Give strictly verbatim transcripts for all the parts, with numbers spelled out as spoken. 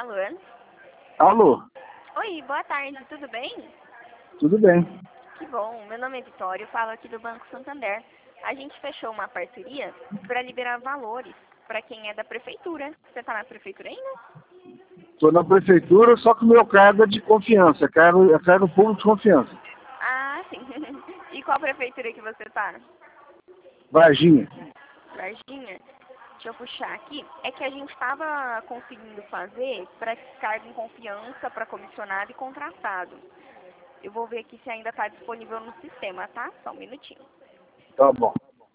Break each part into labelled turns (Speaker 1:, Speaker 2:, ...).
Speaker 1: Alô?
Speaker 2: Alô,
Speaker 1: Oi, boa tarde, tudo bem?
Speaker 2: tudo bem?
Speaker 1: Que bom, meu nome é Vitória, eu falo aqui do Banco Santander. A gente fechou uma parceria para liberar valores para quem é da prefeitura. Você está na prefeitura ainda?
Speaker 2: Estou na prefeitura, só que o meu cargo é de confiança, é cargo, é cargo público de confiança.
Speaker 1: Ah, sim. E qual prefeitura que você está?
Speaker 2: Varginha.
Speaker 1: Varginha? Deixa eu puxar aqui. É que a gente estava conseguindo fazer para cargo em confiança, para comissionado e contratado. Eu vou ver aqui se ainda está disponível no sistema, tá? Só um minutinho.
Speaker 2: Tá bom.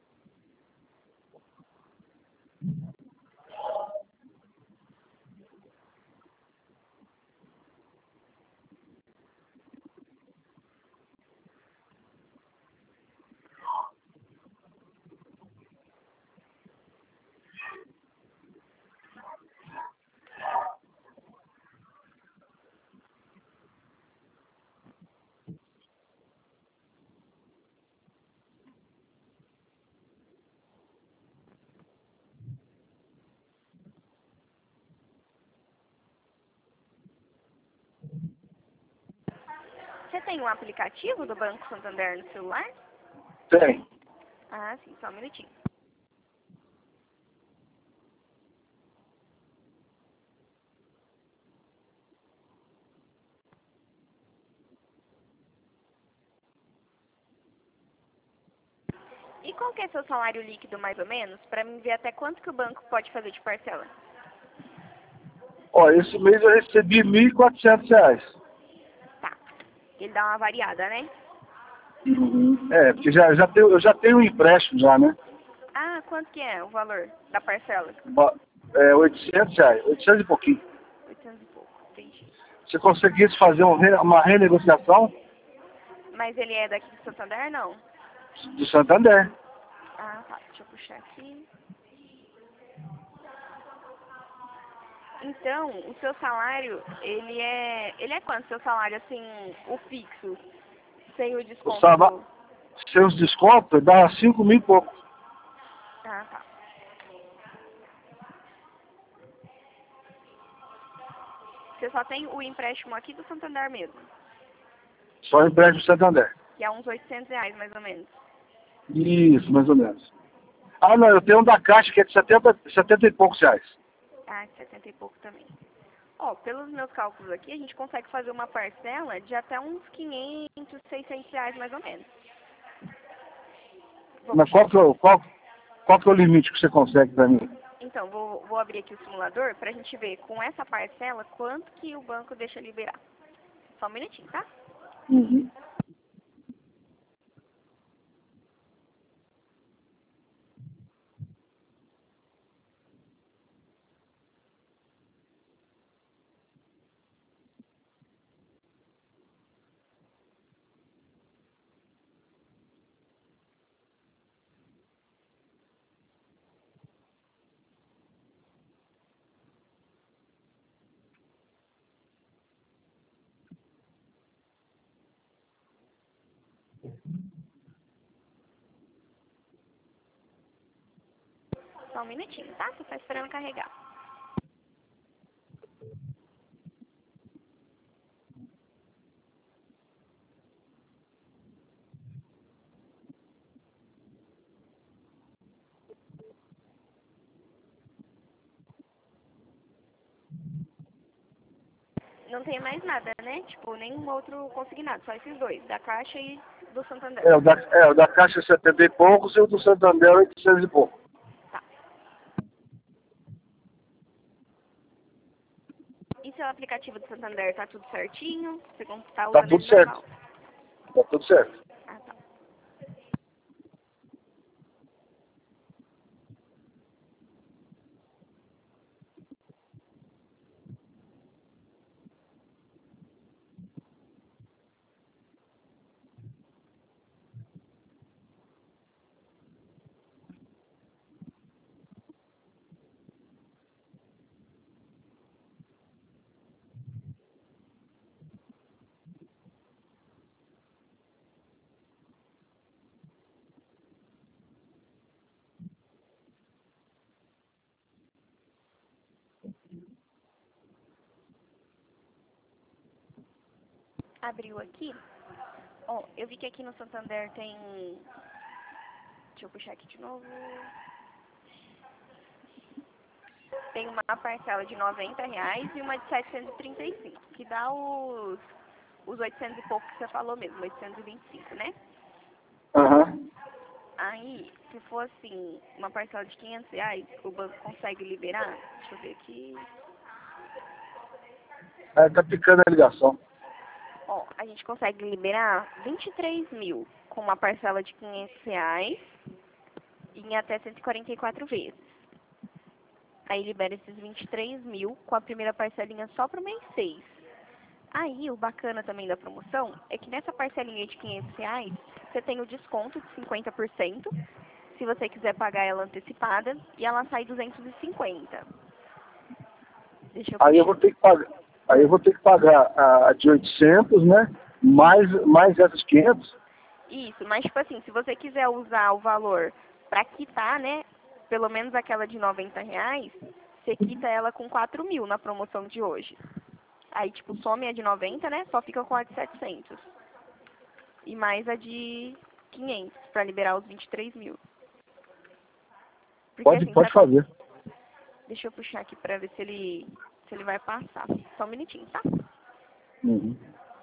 Speaker 1: Você tem um aplicativo do Banco Santander no celular?
Speaker 2: Tem.
Speaker 1: Ah, sim, só um minutinho. E qual que é seu salário líquido, mais ou menos, para mim ver até quanto que o banco pode fazer de parcela?
Speaker 2: Ó, esse mês eu recebi mil e quatrocentos reais.
Speaker 1: Tá. Ele dá uma variada, né?
Speaker 2: É, porque já, já tenho, eu já tenho um empréstimo já, né?
Speaker 1: Ah, quanto que é o valor da parcela?
Speaker 2: Ba- É, oitocentos reais, oitocentos e pouquinho.
Speaker 1: Oitocentos e pouco, entendi.
Speaker 2: Se conseguisse fazer um re- uma renegociação
Speaker 1: Mas ele é daqui de Santander, não?
Speaker 2: do Santander.
Speaker 1: Ah, tá. Deixa eu puxar aqui. Então, o seu salário, ele é... Ele é quanto, seu salário, assim, o fixo? Sem o
Speaker 2: O
Speaker 1: desconto
Speaker 2: sava-
Speaker 1: do...
Speaker 2: Seus descontos dá cinco mil e pouco.
Speaker 1: Ah, tá. Você só tem o empréstimo aqui do Santander mesmo,
Speaker 2: Só empréstimo do Santander.
Speaker 1: que é uns oitocentos reais, mais ou menos.
Speaker 2: Isso, mais ou menos. Ah, não, eu tenho um da Caixa que é de setenta, setenta e poucos reais.
Speaker 1: Ah, setenta e pouco também. Ó, pelos meus cálculos aqui, a gente consegue fazer uma parcela de até uns quinhentos, seiscentos reais, mais ou menos. Vou
Speaker 2: Mas
Speaker 1: puxar
Speaker 2: qual que, é,
Speaker 1: aqui.
Speaker 2: o- qual, qual que é o limite que você consegue para mim?
Speaker 1: Então, vou, vou abrir aqui o simulador pra gente ver com essa parcela quanto que o banco deixa liberar. Só um minutinho, tá?
Speaker 2: Uhum.
Speaker 1: Só um minutinho, tá? Você tá esperando carregar. Não tem mais nada, né? Tipo, nenhum outro consignado, só esses dois, da Caixa e do Santander.
Speaker 2: É, o da, é, o da Caixa é setenta e poucos e o do Santander é oitocentos e pouco.
Speaker 1: Tá. E seu aplicativo do Santander tá tudo certinho? Você tá
Speaker 2: Tá
Speaker 1: usando
Speaker 2: tudo
Speaker 1: ele
Speaker 2: certo.
Speaker 1: normal?
Speaker 2: Tá tudo certo.
Speaker 1: Ah, tá. Abriu aqui. Ó, eu vi que aqui no Santander tem... Deixa eu puxar aqui de novo. Tem uma parcela de noventa reais e uma de setecentos e trinta e cinco, que dá os, os oitocentos e pouco que você falou mesmo, oitocentos e vinte e cinco, né?
Speaker 2: Aham.
Speaker 1: Aí, se for assim, uma parcela de quinhentos reais, o banco consegue liberar? Deixa eu ver aqui.
Speaker 2: É, tá picando a ligação.
Speaker 1: Ó, a gente consegue liberar vinte e três mil com uma parcela de quinhentos reais em até cento e quarenta e quatro vezes. Aí libera esses vinte e três mil com a primeira parcelinha só pro mês seis. Aí, o bacana também da promoção é que nessa parcelinha de quinhentos reais, você tem o desconto de cinquenta por cento, se você quiser pagar ela antecipada, e ela sai duzentos e cinquenta. Deixa eu
Speaker 2: Aí eu
Speaker 1: puxar.
Speaker 2: vou ter que pagar, aí eu vou ter que pagar a de oitocentos, né? Mais, mais essas quinhentos.
Speaker 1: Isso, mas tipo assim, se você quiser usar o valor para quitar, né, pelo menos aquela de noventa reais, você quita ela com quatro mil na promoção de hoje. Aí, tipo, some a de noventa, né, só fica com a de setecentos. E mais a de quinhentos, para liberar os vinte e três mil. Porque
Speaker 2: Pode,
Speaker 1: assim,
Speaker 2: pode
Speaker 1: tá com...
Speaker 2: fazer.
Speaker 1: Deixa eu puxar aqui pra ver se ele, se ele vai passar. Só um minutinho, tá?
Speaker 2: Uhum.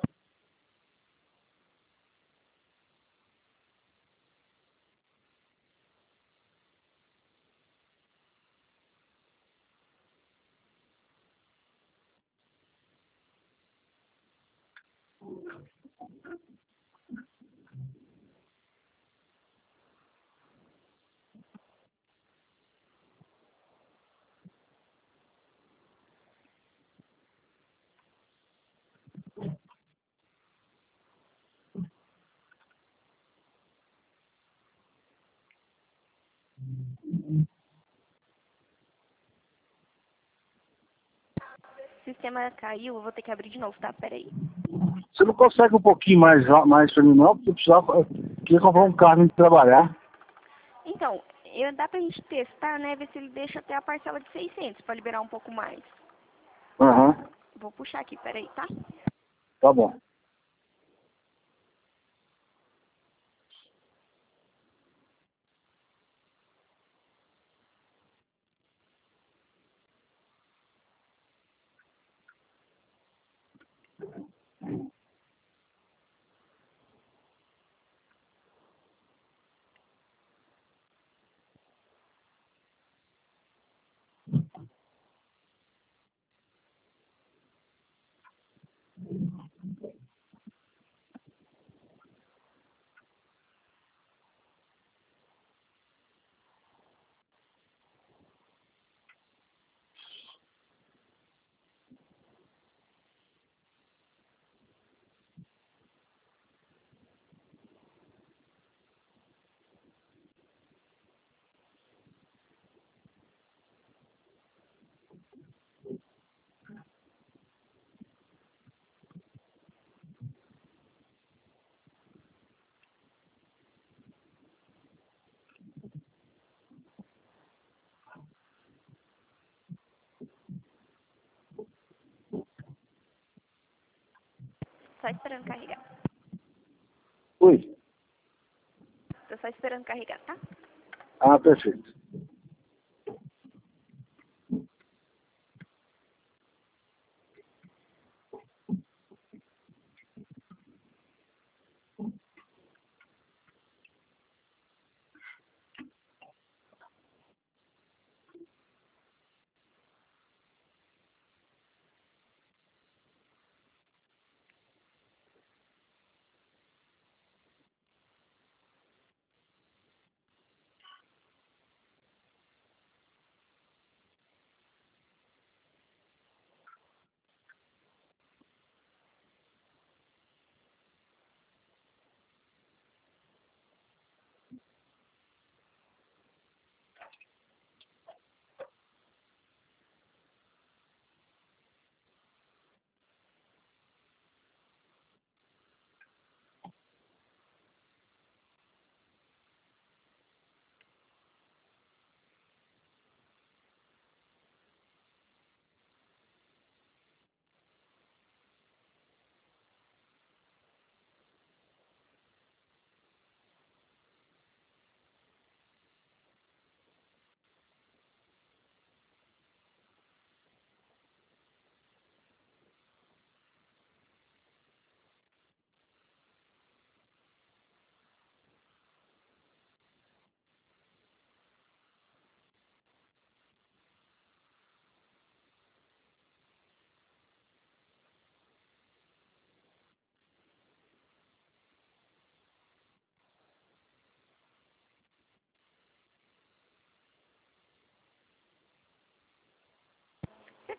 Speaker 1: O sistema caiu, eu vou ter que abrir de novo, tá? Pera aí.
Speaker 2: Você não consegue um pouquinho mais, mais pra mim, não? Porque eu precisava, eu queria comprar um carro e trabalhar.
Speaker 1: Então, eu, dá pra gente testar, né? Ver se ele deixa até a parcela de seiscentos pra liberar um pouco mais.
Speaker 2: Aham.
Speaker 1: Vou puxar aqui, peraí, tá?
Speaker 2: Tá bom.
Speaker 1: Só esperando carregar.
Speaker 2: Oi.
Speaker 1: Tô só esperando carregar, tá?
Speaker 2: Ah, perfeito.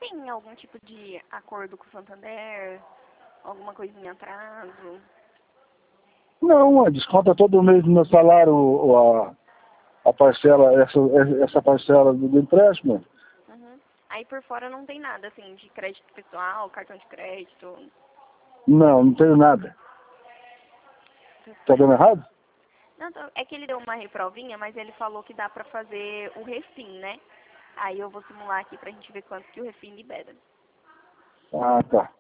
Speaker 1: tem algum tipo de acordo com o Santander? Alguma coisinha em atraso?
Speaker 2: Não, desconta todo mês do meu salário o- a, a parcela, essa, essa parcela do, do empréstimo.
Speaker 1: Uhum. Aí por fora não tem nada, assim, de crédito pessoal, cartão de crédito.
Speaker 2: Não, não tenho nada.
Speaker 1: Essas
Speaker 2: Tá dando
Speaker 1: coisas.
Speaker 2: errado?
Speaker 1: Não, tô- é que ele deu uma reprovinha, mas ele falou que dá pra fazer o refim, né? Aí eu vou simular aqui pra gente ver quanto que o refim libera.
Speaker 2: Ah, tá.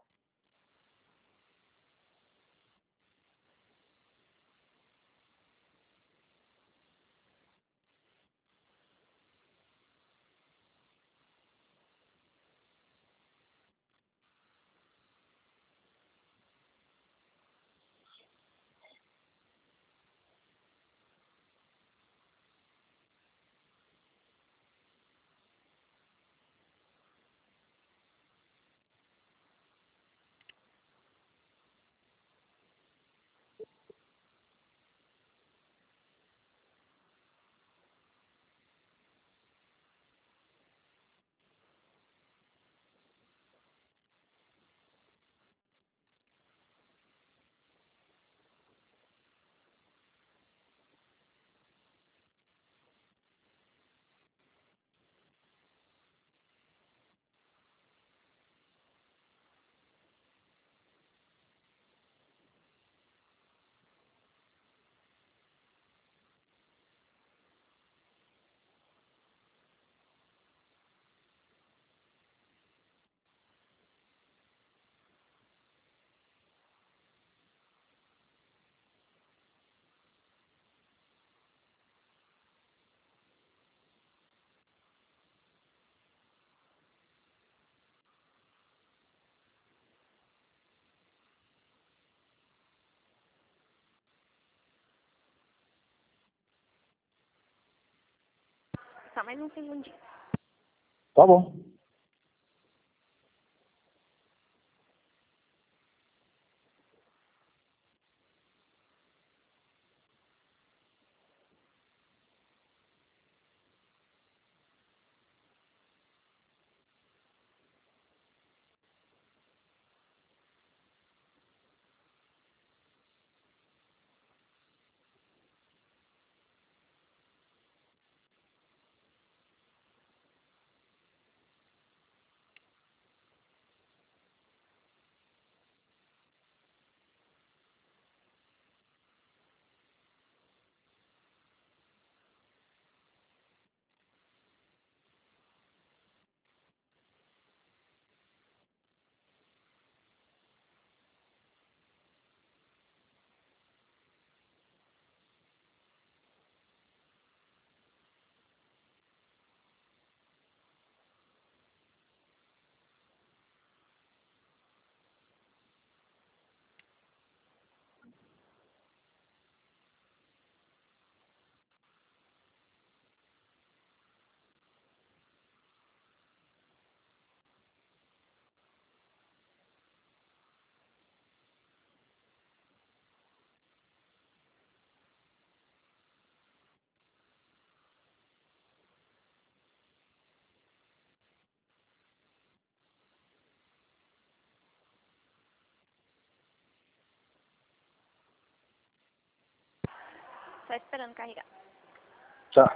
Speaker 1: Só mais um segundinho.
Speaker 2: Tá bom.
Speaker 1: Só esperando carregar.
Speaker 2: Tá.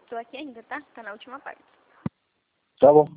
Speaker 1: Tô aqui ainda, tá? Tá na última parte.
Speaker 2: Tá bom.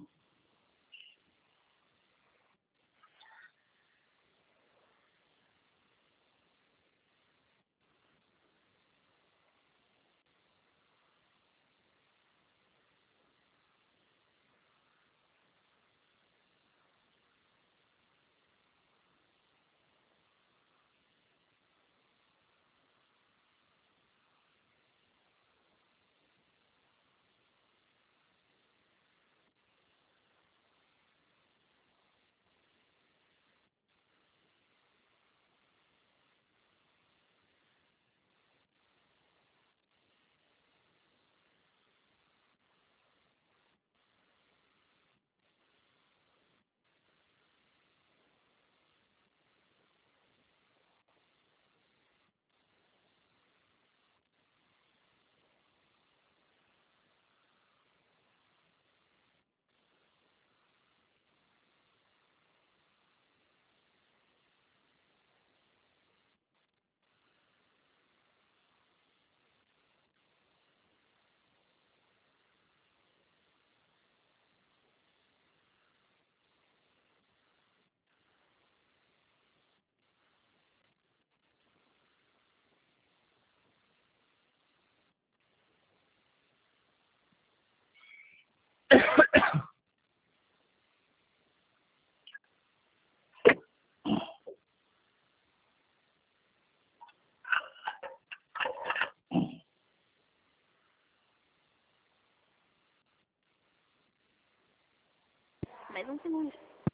Speaker 1: Mais um segundo.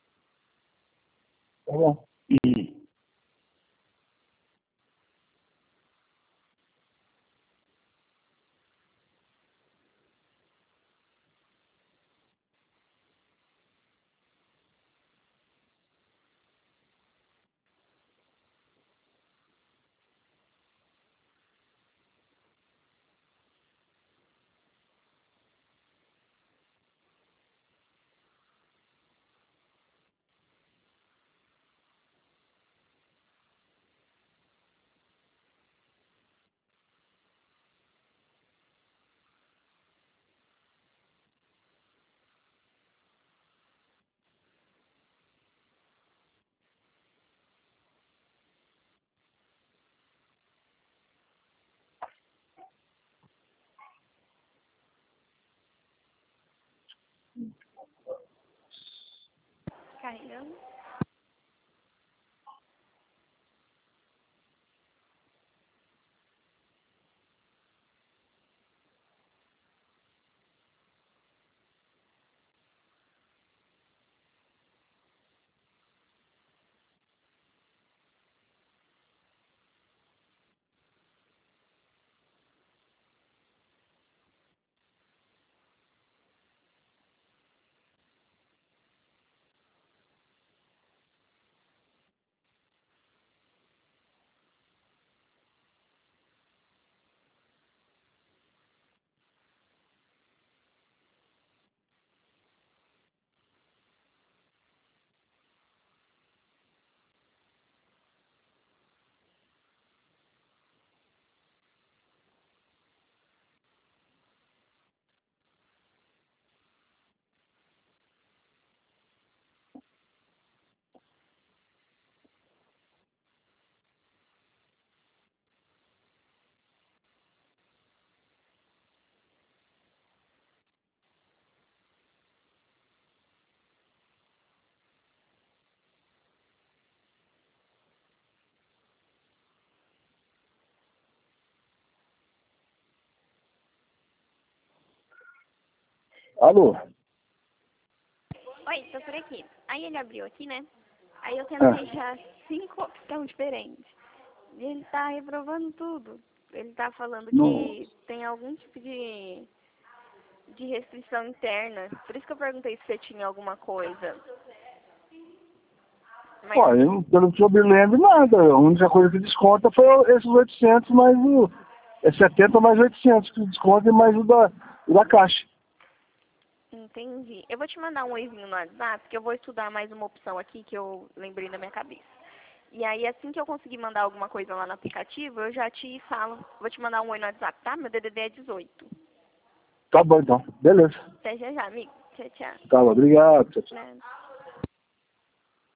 Speaker 2: Tá bom.
Speaker 1: Carregando.
Speaker 2: Alô?
Speaker 1: Oi, tô por aqui. Aí ele abriu aqui, né? Aí eu
Speaker 2: Ah,
Speaker 1: tentei já cinco opções diferentes. E ele tá reprovando tudo. Ele tá falando
Speaker 2: não.
Speaker 1: que tem algum tipo de, de restrição interna. Por isso que eu perguntei se você tinha alguma coisa. Mas,
Speaker 2: Pô, eu, pelo que eu me lembro, nada. A única coisa que desconta foi esses oitocentos mais o... É setenta mais oitocentos que desconta e mais o da, o da caixa.
Speaker 1: entendi. Eu vou te mandar um oizinho no WhatsApp, que eu vou estudar mais uma opção aqui que eu lembrei na minha cabeça. E aí, assim que eu conseguir mandar alguma coisa lá no aplicativo, eu já te falo. Vou te mandar um oi no WhatsApp, tá? Meu D D D é dezoito.
Speaker 2: Tá bom, então. Beleza.
Speaker 1: Até já já, amigo. Tchau, tchau.
Speaker 2: Tá bom, obrigado. Tchau, tchau.
Speaker 1: Nada.